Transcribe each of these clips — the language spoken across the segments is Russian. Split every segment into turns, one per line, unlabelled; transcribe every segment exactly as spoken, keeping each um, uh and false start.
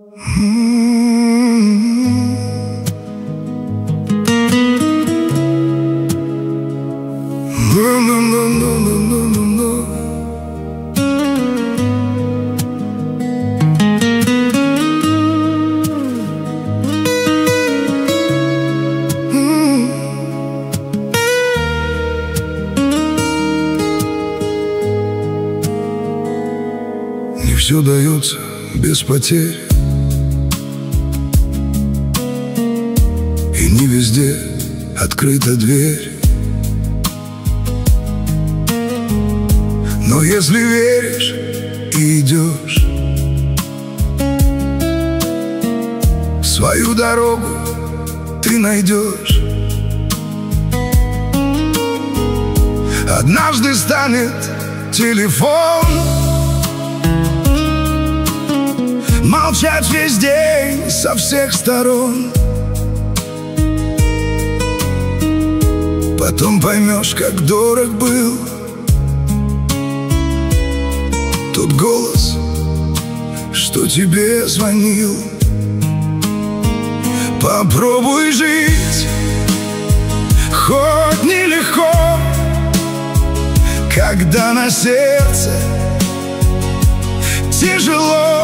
Не все дается без потерь, и не везде открыта дверь. Но если веришь и идешь, свою дорогу ты найдешь. Однажды станет телефон молчать весь день со всех сторон. Потом поймешь, как дорог был тот голос, что тебе звонил. Попробуй жить, хоть нелегко, когда на сердце тяжело.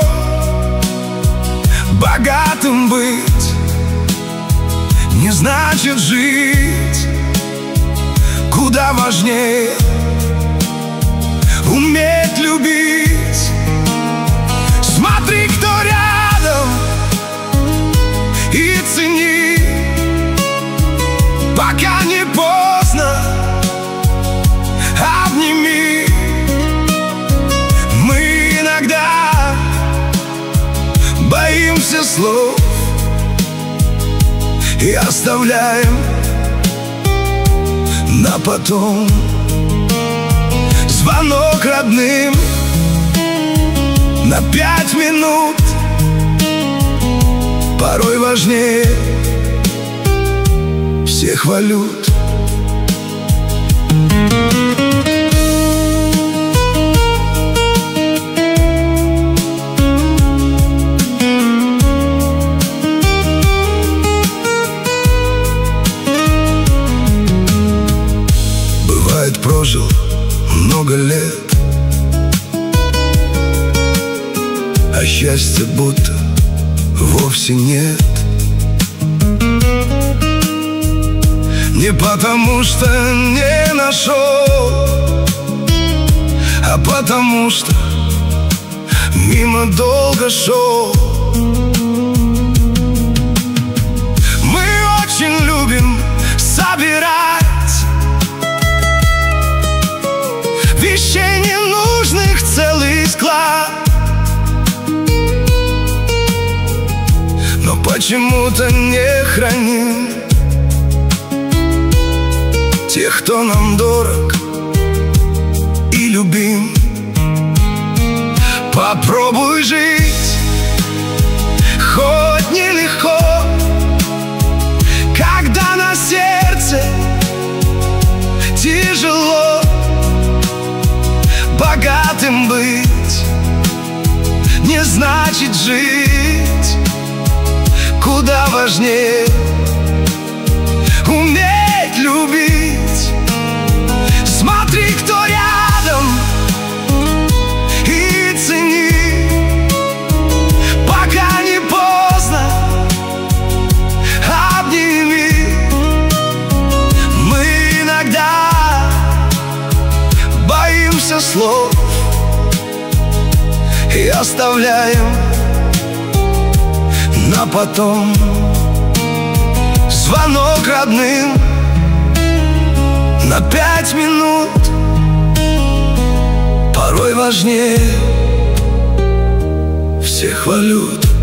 Богатым быть не значит жить, куда важнее уметь любить. Смотри, кто рядом, и цени, пока не поздно. Обними. Мы иногда боимся слов и оставляем на потом. Звонок родным на пять минут порой важнее всех валют. Бывает, прожил много лет, а счастья будто вовсе нет. Не потому что не нашел, а потому что мимо долго шел. Мы очень любим собирать вещей ненужных целый склад, но почему-то не храним тех, кто нам дорог и любим. Попробуй жить, хоть нелегко, когда на сердце тяжело. Богатым быть не значит жить, куда важнее уметь любить. Смотри, кто рядом, и цени, пока не поздно. Обними. Мы иногда боимся слов и оставляем на потом. Звонок родным на пять минут порой важнее всех валют.